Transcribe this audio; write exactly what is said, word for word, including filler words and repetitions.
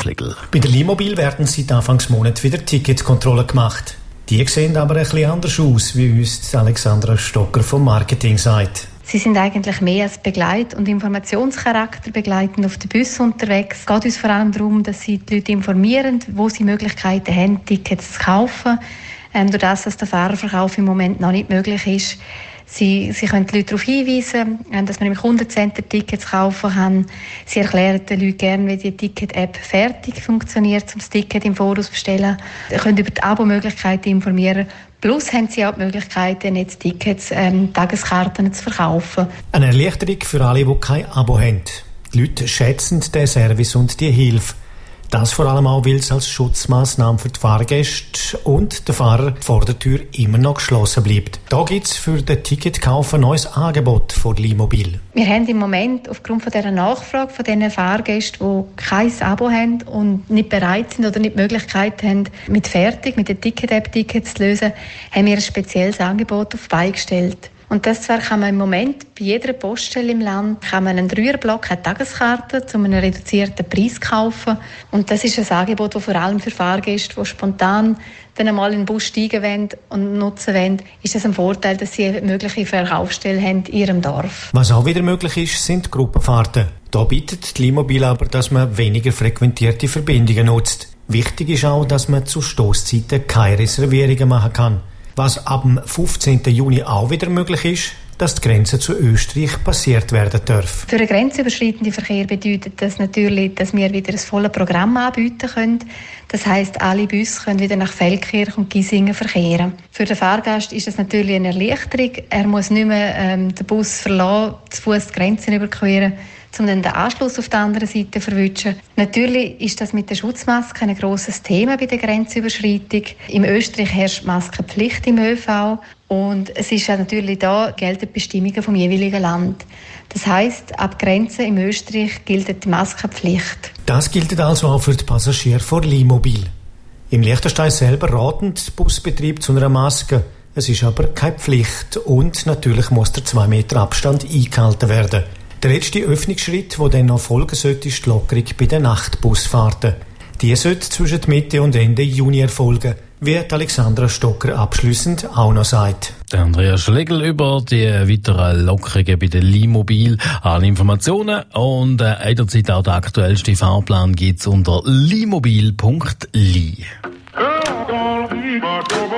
Schlegel. Bei der Limobil werden seit Anfangsmonat wieder Ticketkontrollen gemacht. Die sehen aber ein bisschen anders aus, wie uns Alexandra Stocker vom Marketing sagt. Sie sind eigentlich mehr als Begleit- und Informationscharakter begleitend auf den Bus unterwegs. Es geht uns vor allem darum, dass sie die Leute informieren, wo sie Möglichkeiten haben, Tickets zu kaufen. Ähm, durch das, dass der Fahrerverkauf im Moment noch nicht möglich ist. Sie, sie können die Leute darauf hinweisen, dass man im Kundencenter Tickets kaufen kann. Sie erklären den Leuten gerne, wie die Ticket-App fertig funktioniert, um das Ticket im Voraus zu bestellen. Sie können über die Abo-Möglichkeiten informieren. Plus haben sie auch die Möglichkeiten, jetzt Tickets, ähm, Tageskarten zu verkaufen. Eine Erleichterung für alle, die kein Abo haben. Die Leute schätzen den Service und die Hilfe. Das vor allem auch, weil es als Schutzmaßnahme für die Fahrgäste und der Fahrer vor der Tür immer noch geschlossen bleibt. Da gibt es für den Ticketkauf ein neues Angebot von Limobil. Wir haben im Moment aufgrund von dieser Nachfrage von diesen Fahrgästen, die kein Abo haben und nicht bereit sind oder nicht die Möglichkeit haben, mit Fertig, mit der Ticket-App Tickets zu lösen, haben wir ein spezielles Angebot auf die Beine gestellt. Und das zwar kann man im Moment bei jeder Poststelle im Land kann man einen Dreierblock, eine Tageskarte zu einem reduzierten Preis kaufen. Und das ist ein Angebot, das vor allem für Fahrgäste, die spontan dann einmal in den Bus steigen wollen und nutzen wollen, ist das ein Vorteil, dass sie eine mögliche Verkaufsstelle haben in ihrem Dorf. Was auch wieder möglich ist, sind Gruppenfahrten. Da bietet die Limobil aber, dass man weniger frequentierte Verbindungen nutzt. Wichtig ist auch, dass man zu Stosszeiten keine Reservierungen machen kann. Was ab dem fünfzehnten Juni auch wieder möglich ist, dass die Grenze zu Österreich passiert werden darf. Für den grenzüberschreitenden Verkehr bedeutet das natürlich, dass wir wieder ein volles Programm anbieten können. Das heisst, alle Busse können wieder nach Feldkirch und Giesingen verkehren. Für den Fahrgast ist das natürlich eine Erleichterung. Er muss nicht mehr ähm, den Bus verlassen, zu Fuß die Grenzen überqueren, um dann den Anschluss auf der anderen Seite zu verwischen. Natürlich ist das mit der Schutzmaske ein grosses Thema bei der Grenzüberschreitung. In Österreich herrscht Maskenpflicht im ÖV und es ist ja natürlich da gelten die Bestimmungen vom jeweiligen Land. Das heisst, ab Grenzen in Österreich gilt die Maskenpflicht. Das gilt also auch für die Passagiere von Limobil. Im Liechtenstein selber raten die Busbetriebe zu einer Maske. Es ist aber keine Pflicht und natürlich muss der zwei Meter Abstand eingehalten werden. Der letzte Öffnungsschritt, der dann noch folgen sollte, ist die Lockerung bei den Nachtbusfahrten. Die sollte zwischen Mitte und Ende Juni erfolgen, wie Alexandra Stocker abschliessend auch noch sagt. Der Andreas Schlegel über die weiteren Lockerungen bei der Limobil. Alle Informationen und äh, jederzeit auch der aktuellste Fahrplan gibt's unter limobil punkt l i.